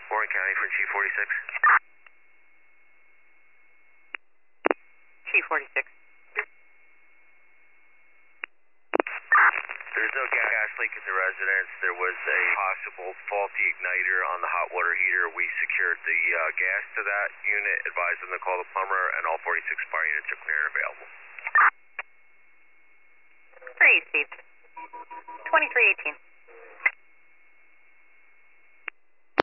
Warren County for Chief 46. Chief 46. There's no gas leak at the residence. There was a possible faulty igniter on the hot water heater. We secured the gas to that unit, advised them to call the plumber, and all 46 fire units are clear and available. 3 Steve. 2318.